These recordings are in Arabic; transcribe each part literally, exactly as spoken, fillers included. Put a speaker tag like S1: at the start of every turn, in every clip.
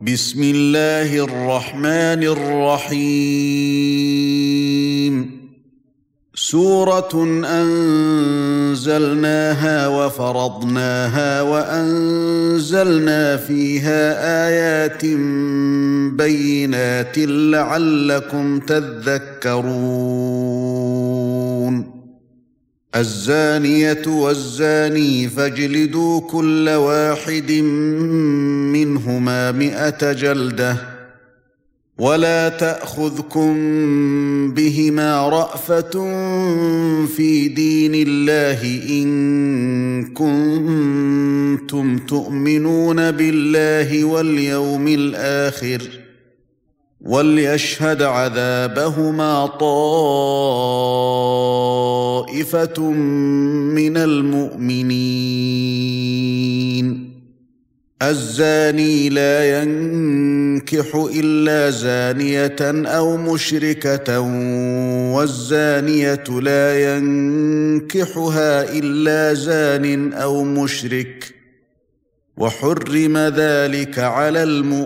S1: بسم الله الرحمن الرحيم سورة أنزلناها وفرضناها وأنزلنا فيها آيات بينات لعلكم تذكرون الزانية والزاني فاجلدوا كل واحد منهما مئة جلدة ولا تأخذكم بهما رأفة في دين الله إن كنتم تؤمنون بالله واليوم الآخر وليشهد عذابهما طائفة من المؤمنين الزاني لا ينكح إلا زانية أو مشركة والزانية لا ينكحها إلا زان أو مشرك وحرم ذلك على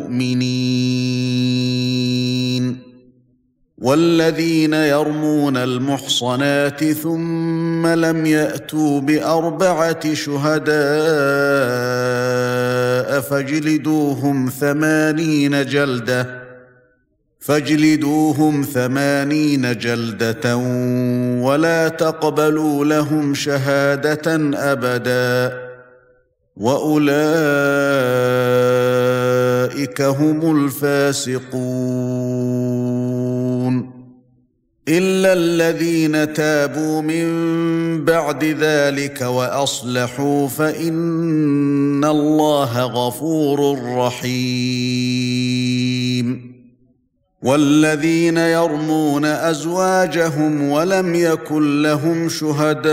S1: المؤمنين والذين يرمون المحصنات ثم لم يأتوا بأربعة شهداء فاجلدوهم ثمانين جلدة فاجلدوهم ثمانين جلدة ولا تقبلوا لهم شهادة أبدا وأولئك هم الفاسقون إلا الذين تابوا من بعد ذلك وأصلحوا فإن الله غفور رحيم والذين يرمون أزواجهم ولم يكن لهم شهداء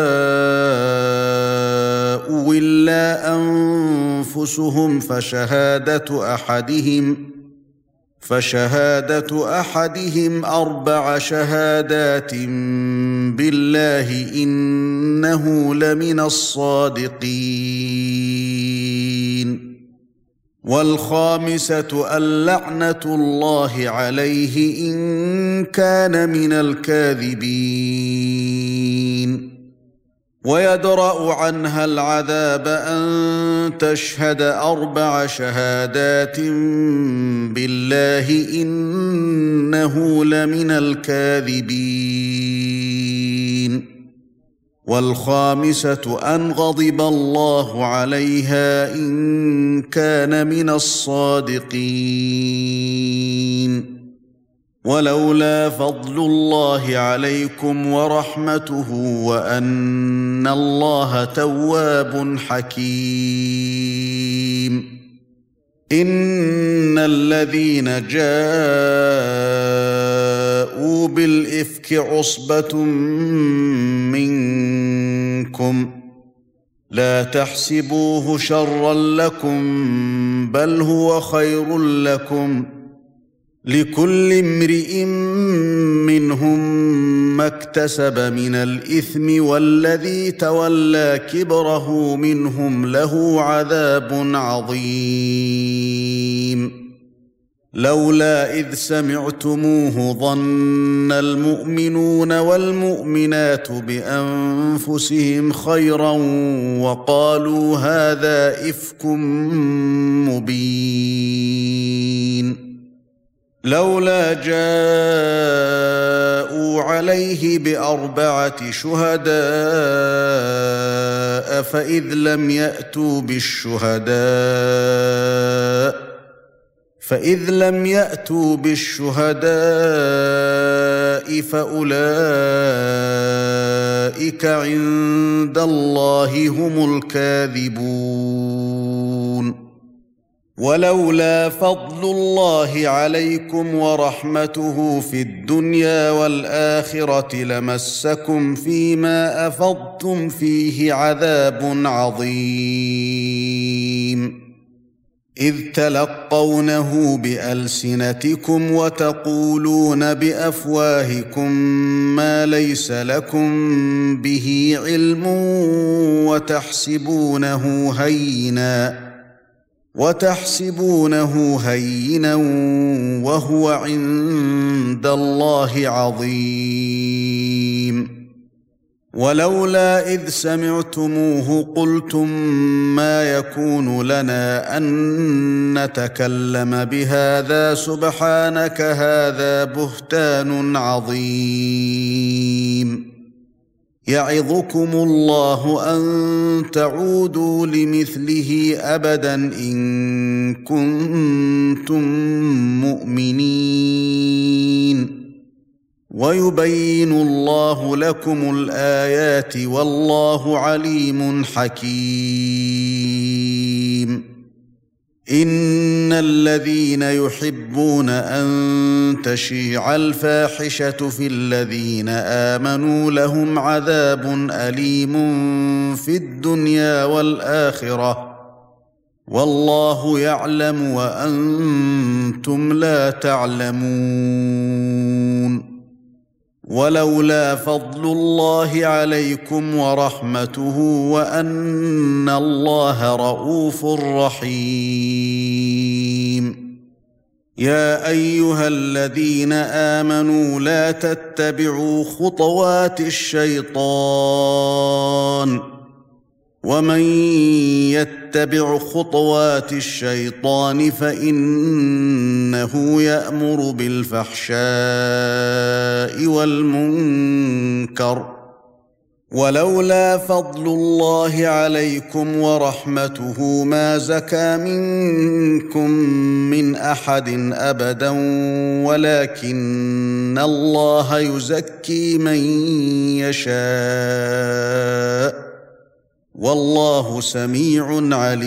S1: إلا أنفسهم فشهادة أحدهم فشهادة أحدهم أربع شهادات بالله إنه لمن الصادقين والخامسة اللعنة الله عليه إن كان من الكاذبين ويدرأ عنها العذاب أن تشهد أربع شهادات بالله إنه لمن الكاذبين والخامسة أن غضب الله عليها إن كان من الصادقين ولولا فضل الله عليكم ورحمته وأن الله تواب حكيم إن الذين جاءوا بالإفك عصبة منكم لا تحسبوه شرا لكم بل هو خير لكم لكل امرئ منهم ما اكتسب من الإثم والذي تولى كبره منهم له عذاب عظيم لولا إذ سمعتموه ظن المؤمنون والمؤمنات بأنفسهم خيرا وقالوا هذا إفك مبين لولا جاءوا عليه بأربعة شهداء فإذ لم يأتوا بالشهداء فإذ لم يأتوا بالشهداء فأولئك عند الله هم الكاذبون ولولا فضل الله عليكم ورحمته في الدنيا والآخرة لمسكم فيما أفضتم فيه عذاب عظيم إذ تلقونه بألسنتكم وتقولون بأفواهكم ما ليس لكم به علم وتحسبونه هيناً وتحسبونه هينا وهو عند الله عظيم ولولا إذ سمعتموه قلتم ما يكون لنا أن نتكلم بهذا سبحانك هذا بهتان عظيم يعظكم الله أن تعودوا لمثله أبدا إن كنتم مؤمنين ويبين الله لكم الآيات والله عليم حكيم إن الذين يحبون أن تشيع الفاحشة في الذين آمنوا لهم عذاب أليم في الدنيا والآخرة والله يعلم وأنتم لا تعلمون ولولا فضل الله عليكم ورحمته وأن الله رءوف رحيم يا أيها الذين آمنوا لا تتبعوا خطوات الشيطان ومن يتبع خطوات الشيطان فإنه يأمر بالفحشاء والمنكر ولولا فضل الله عليكم ورحمته ما زكى منكم من أحد أبدا ولكن الله يزكي من يشاء والله سميع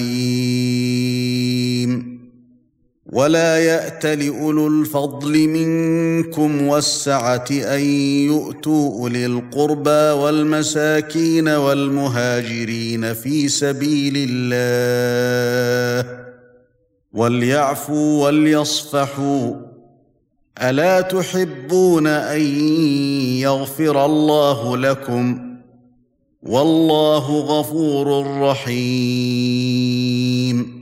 S1: عليم ولا يأتل أولو الفضل منكم والسعة أن يؤتوا أولي القربى والمساكين والمهاجرين في سبيل الله وليعفوا وليصفحوا ألا تحبون أن يغفر الله لكم والله غفور رحيم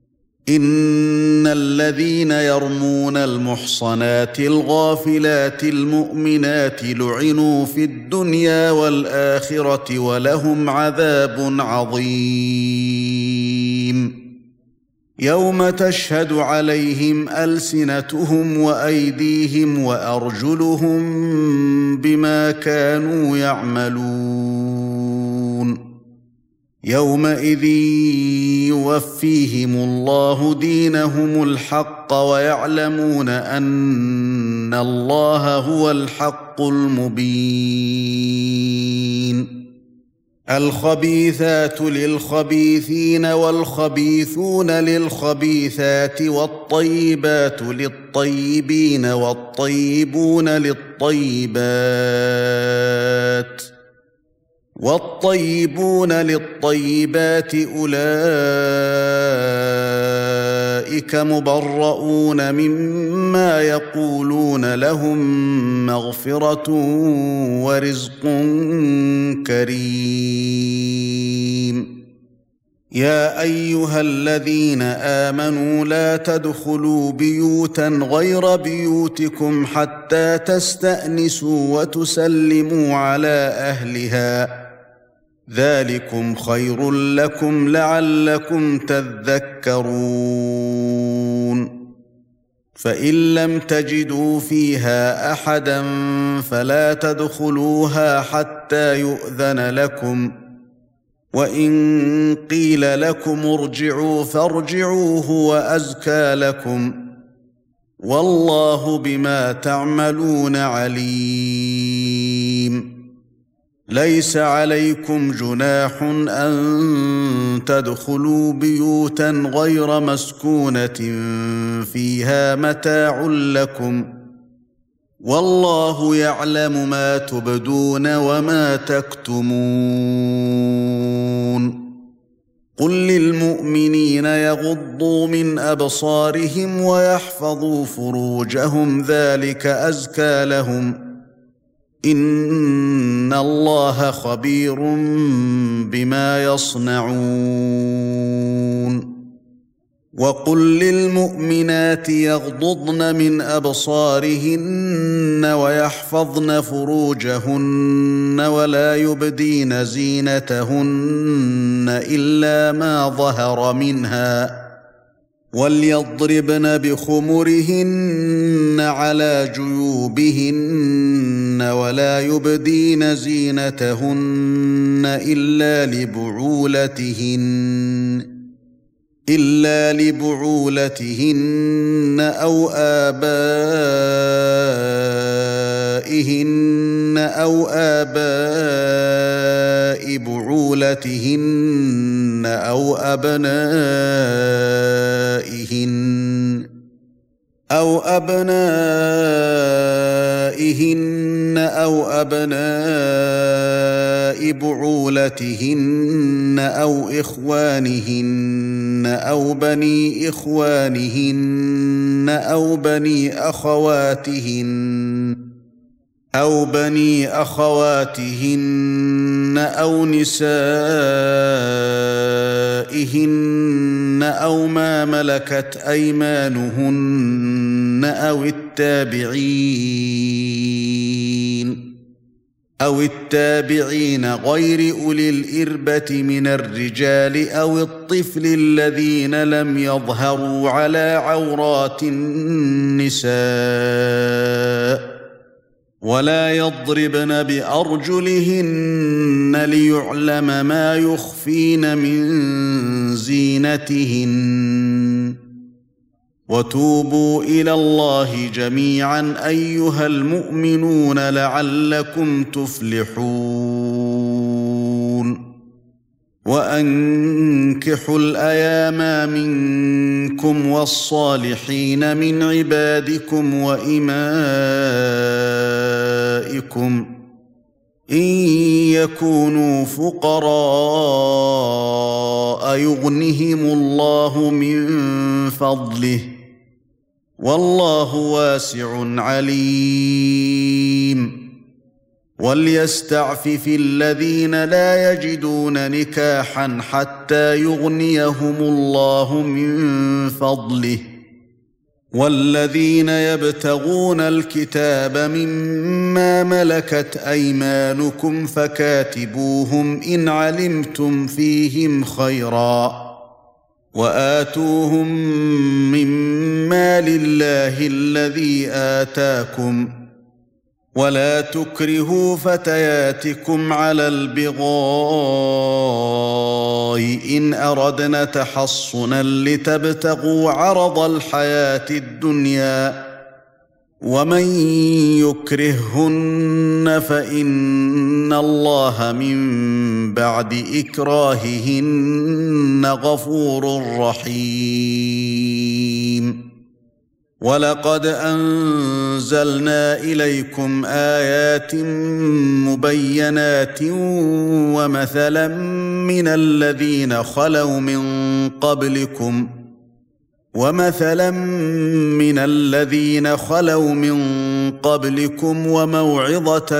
S1: إن الذين يرمون المحصنات الغافلات المؤمنات لعنوا في الدنيا والآخرة ولهم عذاب عظيم يوم تشهد عليهم ألسنتهم وأيديهم وأرجلهم بما كانوا يعملون يومئذ يوفيهم الله دينهم الحق ويعلمون أن الله هو الحق المبين الخبيثات للخبيثين والخبيثون للخبيثات والطيبات للطيبين والطيبون للطيبات والطيبون للطيبات أولئك مبرؤون مما يقولون لهم مغفرة ورزق كريم يا أيها الذين آمنوا لا تدخلوا بيوتا غير بيوتكم حتى تستأنسوا وتسلموا على أهلها ذلكم خير لكم لعلكم تذكرون فإن لم تجدوا فيها أحدا فلا تدخلوها حتى يؤذن لكم وإن قيل لكم ارجعوا فارجعوا هو أزكى لكم والله بما تعملون عليم ليس عليكم جناح أن تدخلوا بيوتا غير مسكونة فيها متاع لكم والله يعلم ما تبدون وما تكتمون قل للمؤمنين يغضوا من أبصارهم ويحفظوا فروجهم ذلك أزكى لهم إن الله خبير بما يصنعون وقل للمؤمنات يغضضن من أبصارهن ويحفظن فروجهن ولا يبدين زينتهن إلا ما ظهر منها وليضربن بخمرهن على جيوبهن ولا يبدين زينتهن إلا لبعولتهن إلا لبعولتهن أو آبائهن أو آباء بعولتهن أو أبنائهن أو أبنائهن أو أبناء بعولتهن أو إخوانهن أو بني إخوانهن أو بني أخواتهن أو بني أخواتهن أو نسائهن أو ما ملكت أيمانهن أو التابعين أو التابعين غير أولي الإربة من الرجال أو الطفل الذين لم يظهروا على عورات النساء ولا يضربن بأرجلهن ليعلم ما يخفين من زينتهن وتوبوا إلى الله جميعا أيها المؤمنون لعلكم تفلحون وأنكحوا الأيام منكم والصالحين من عبادكم وإمائكم إن يكونوا فقراء يغنهم الله من فضله والله واسع عليم وليستعفف الذين لا يجدون نكاحا حتى يغنيهم الله من فضله والذين يبتغون الكتاب مما ملكت أيمانكم فكاتبوهم إن علمتم فيهم خيرا وآتوهم مما لله الذي آتاكم ولا تكرهوا فتياتكم على البغاء إن أردنا تحصنا لتبتغوا عرض الحياة الدنيا ومن يكرههن فإن الله من بعد إكراههن غفور رحيم ولقد أنزلنا إليكم آيات مبينات ومثلا من الذين خلوا من قبلكم ومثلا من الذين خلوا من قبلكم وموعظة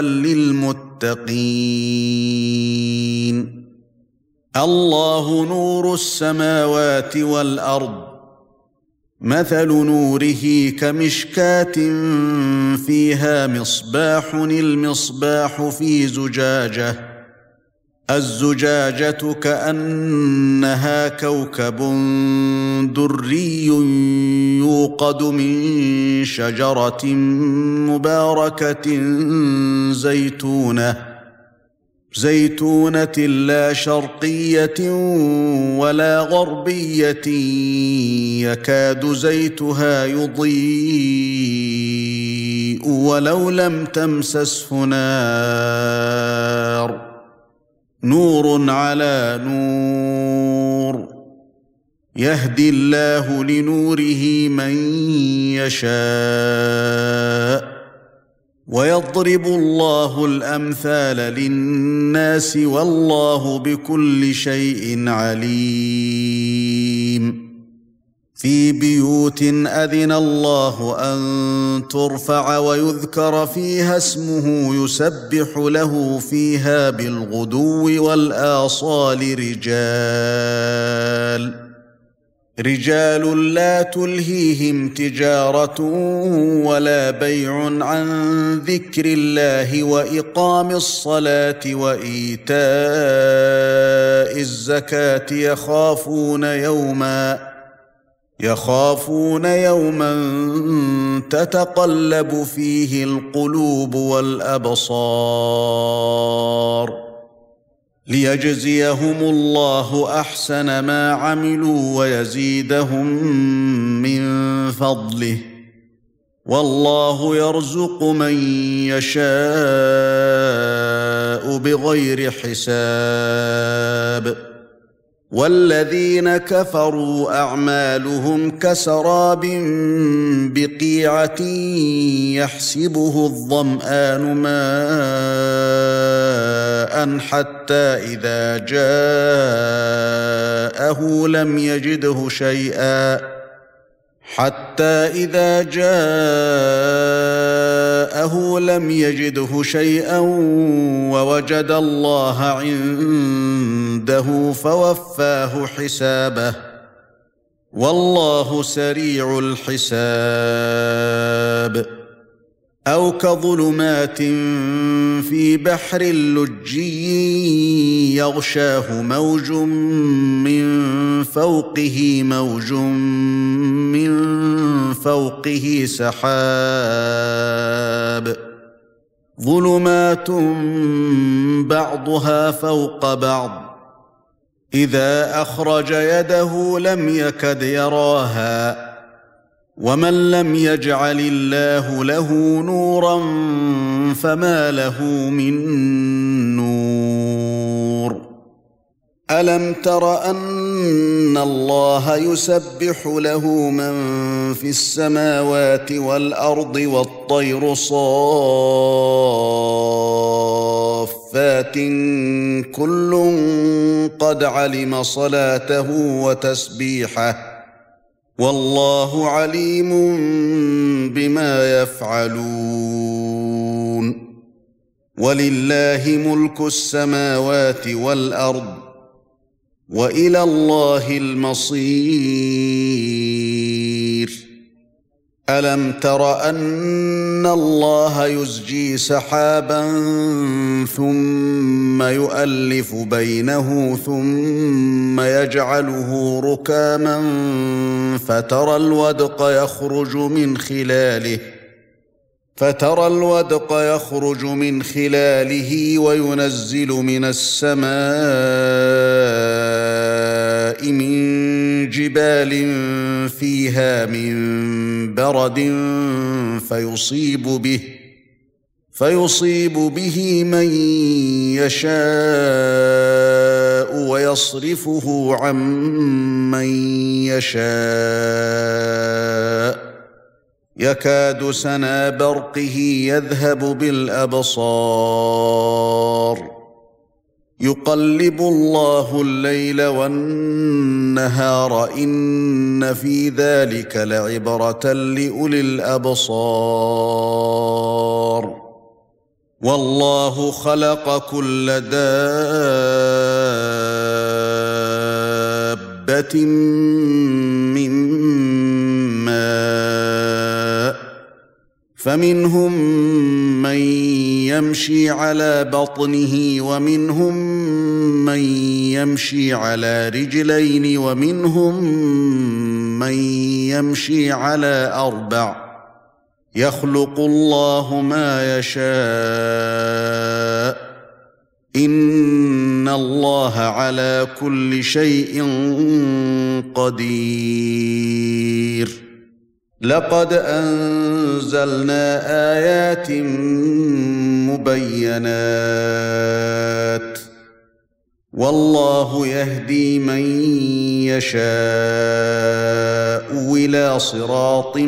S1: للمتقين الله نور السماوات والأرض مثل نوره كمشكاة فيها مصباح المصباح في زجاجة الزجاجة كأنها كوكب دري يوقد من شجرة مباركة زيتونة زيتونة لا شرقية ولا غربية يكاد زيتها يضيء ولو لم تمسسه نار نور على نور يهدي الله لنوره من يشاء ويضرب الله الأمثال للناس والله بكل شيء عليم في بيوت أذن الله أن ترفع ويذكر فيها اسمه يسبح له فيها بالغدو والآصال رجال رجال لا تلهيهم تجارة ولا بيع عن ذكر الله وإقام الصلاة وإيتاء الزكاة يخافون يوما يخافون يوما تتقلب فيه القلوب والأبصار ليجزيهم الله أحسن ما عملوا ويزيدهم من فضله والله يرزق من يشاء بغير حساب والذين كفروا أعمالهم كسراب بقيعة يحسبه الظمآن ماء حتى إذا جاءه لم يجده شيئا حتى إذا جاءه لم يجده شيئا ووجد الله عنده فوفاه حسابه والله سريع الحساب أو كظلمات في بحر لجي يغشاه موج من فوقه موج من فوقه سحاب ظلمات بعضها فوق بعض إذا أخرج يده لم يكد يراها ومن لم يجعل الله له نورا فما له من نور ألم تر أن الله يسبح له من في السماوات والأرض والطير صافات كل قد علم صلاته وتسبيحه والله عليم بما يفعلون ولله ملك السماوات والأرض وإلى الله المصير ألم تر أن الله يزجي سحابا ثم يؤلف بينه ثم يجعله ركاما فترى الودق يخرج من خلاله فترى الودق يخرج من خلاله وينزل من السماء من جبال فيها من برد فيصيب به فيصيب به من يشاء ويصرفه عن من يشاء يكاد سنا برقه يذهب بالأبصار يقلب الله الليل والنهار إن في ذلك لعبرة لأولي الأبصار والله خلق كل دابة من ماء فمنهم من يمشي على بطنه ومنهم من يمشي على رجلين ومنهم من يمشي على أربع يخلق الله ما يشاء إن الله على كل شيء قدير لقد أنزلنا آيات مبينات والله يهدي من يشاء إلى صراط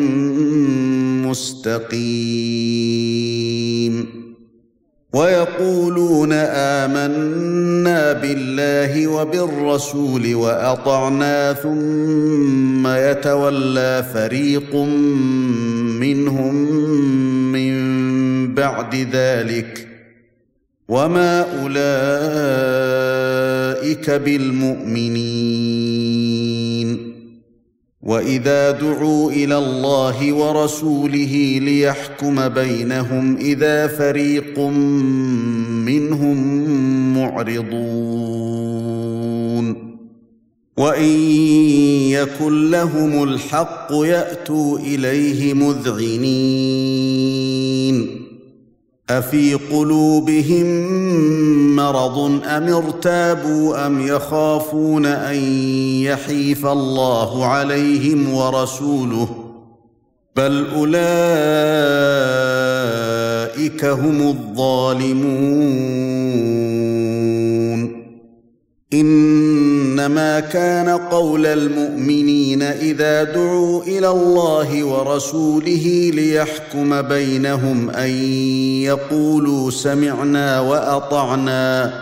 S1: مستقيم ويقولون آمنا بالله وبالرسول وأطعنا ثم يتولى فريق منهم من بعد ذلك وما أولئك بالمؤمنين واذا دعوا الى الله ورسوله ليحكم بينهم اذا فريق منهم معرضون وان يكن لهم الحق ياتوا اليه مذعنين افي قلوبهم مرض ام ارتابوا ام يخافون ان يحيف الله عليهم ورسوله بل اولئك هم الظالمون انما كان قول المؤمنين اذا دعوا الى الله ورسوله ليحكم بينهم ان يقولوا سمعنا واطعنا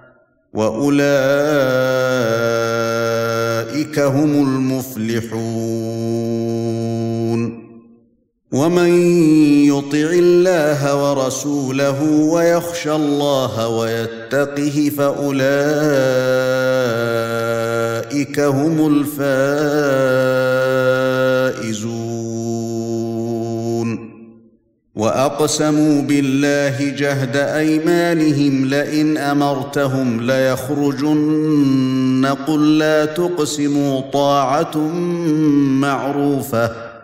S1: واولئك هم المفلحون ومن يطع الله ورسوله ويخشى الله ويتقه فاولئك هم الفائزون واقسموا بالله جهد ايمانهم لئن امرتهم ليخرجن قل لا تقسموا طاعه معروفه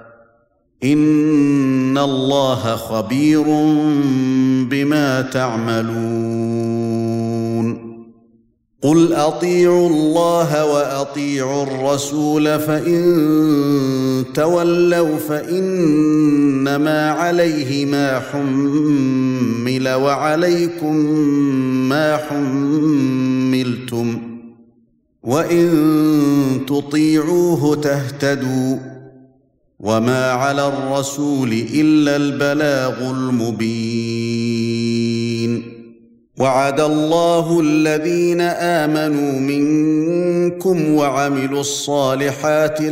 S1: ان الله خبير بما تعملون قل اطيعوا الله واطيعوا الرسول فان تولوا فانما عليه ما حمل وعليكم ما حملتم وان تطيعوه تهتدوا وما على الرسول الا البلاغ المبين وعد الله الذين امنوا منكم وعملوا الصالحات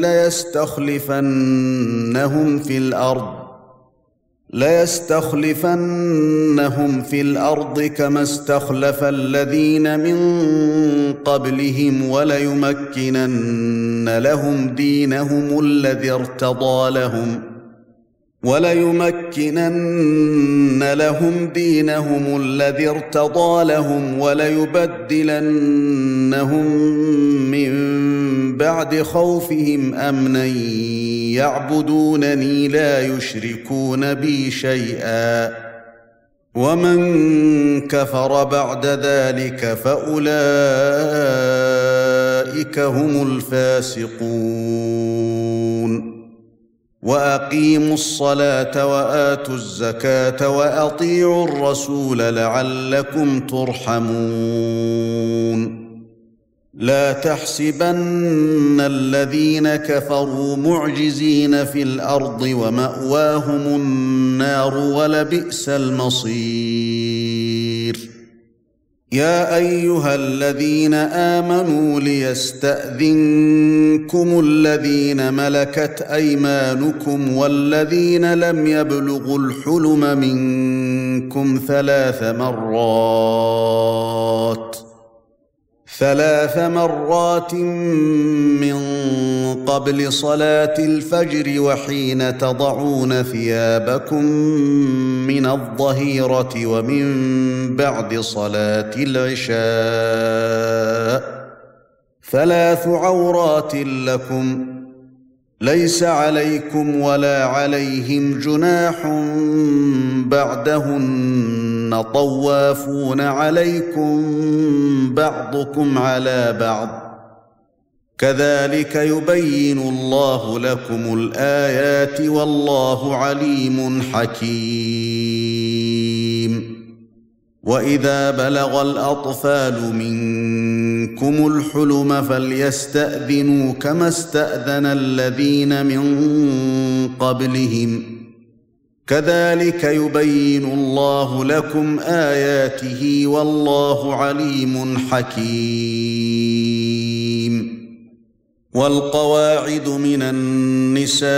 S1: ليستخلفنهم في الارض ليستخلفنهم في الارض كما استخلف الذين من قبلهم وليمكنن لهم دينهم الذي ارتضى لهم وليمكنن لهم دينهم الذي ارتضى لهم وليبدلنهم من بعد خوفهم امنا يعبدونني لا يشركون بي شيئا ومن كفر بعد ذلك فاولئك هم الفاسقون واقيموا الصلاه واتوا الزكاه واطيعوا الرسول لعلكم ترحمون لا تحسبن الذين كفروا معجزين في الارض وماواهم النار ولبئس المصير يا ايها الذين امنوا ليستاذنكم الذين ملكت ايمانكم والذين لم يبلغوا الحلم منكم ثلاث مرات ثلاث مرات من قبل صلاة الفجر وحين تضعون ثيابكم من الظهيرة ومن بعد صلاة العشاء ثلاث عورات لكم ليس عليكم ولا عليهم جناح بعدهن طوافون عليكم بعضكم على بعض كذلك يبين الله لكم الآيات والله عليم حكيم وإذا بلغ الأطفال منكم الحلم فليستأذنوا كما استأذن الذين من قبلهم كذلك يبين الله لكم آياته والله عليم حكيم والقواعد من النساء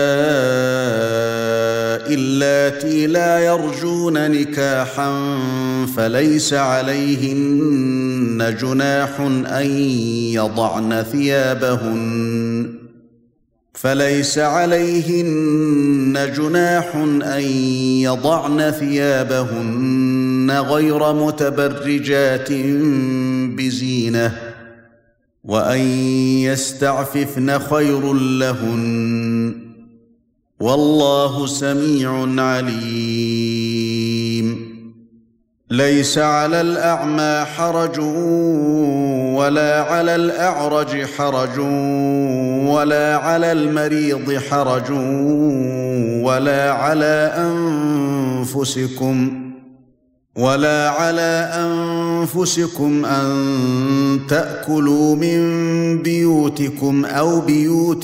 S1: اللاتي لا يرجون نكاحا فليس عليهن جناح أن يضعن ثيابهن فليس عليهن جناح أن يضعن ثيابهن غير متبرجات بزينة وأن يستعففن خير لهن والله سميع عليم ليس على الأعمى حرج ولا على الأعرج حرج ولا على المريض حرج ولا على أنفسكم ولا على أنفسكم أن تأكلوا من بيوتكم أو بيوت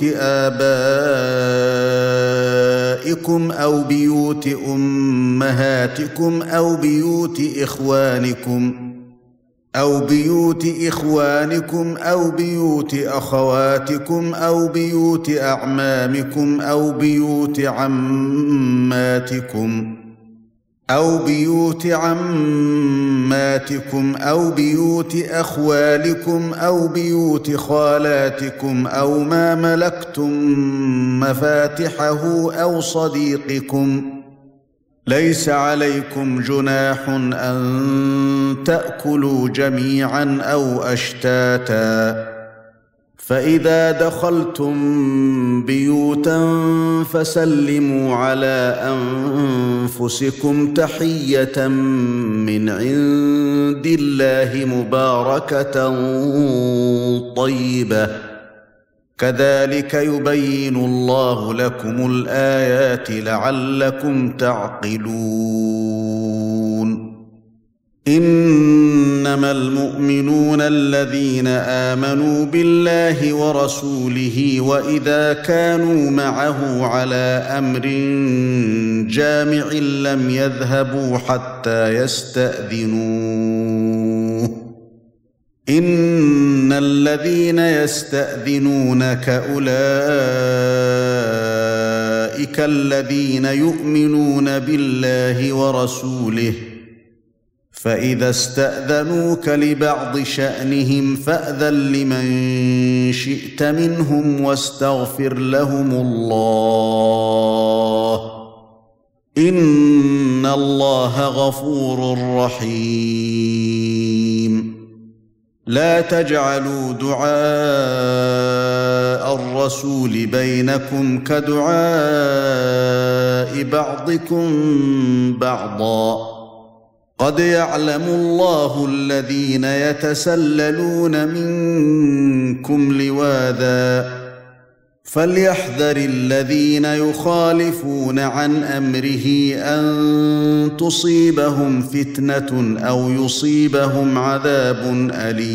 S1: آبائكم أو بيوت أمهاتكم أو بيوت إخوانكم أو بيوت إخوانكم أو بيوت أخواتكم أو بيوت أعمامكم أو بيوت عماتكم أو بيوت عماتكم أو بيوت أخوالكم أو بيوت خالاتكم أو ما ملكتم مفاتحه أو صديقكم ليس عليكم جناح أن تأكلوا جميعا أو أشتاتا فإذا دخلتم بيوتا فسلموا على أنفسكم تحية من عند الله مباركة طيبة كذلك يبين الله لكم الآيات لعلكم تعقلون إنما المؤمنون الذين آمنوا بالله ورسوله وإذا كانوا معه على أمر جامع لم يذهبوا حتى يستأذنوه إن الذين يستأذنونك أولئك الذين يؤمنون بالله ورسوله فإذا استأذنوك لبعض شأنهم فأذن لمن شئت منهم واستغفر لهم الله إن الله غفور رحيم لا تجعلوا دعاء الرسول بينكم كدعاء بعضكم بعضا قد يعلم الله الذين يتسللون منكم لواذا فليحذر الذين يخالفون عن أمره أن تصيبهم فتنة أو يصيبهم عذاب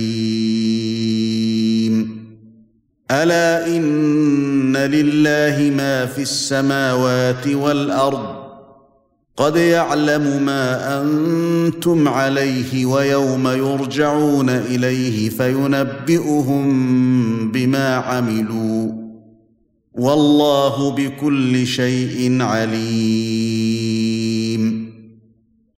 S1: أليم ألا إن لله ما في السماوات والأرض قد يعلم ما أنتم عليه ويوم يرجعون إليه فينبئهم بما عملوا والله بكل شيء عليم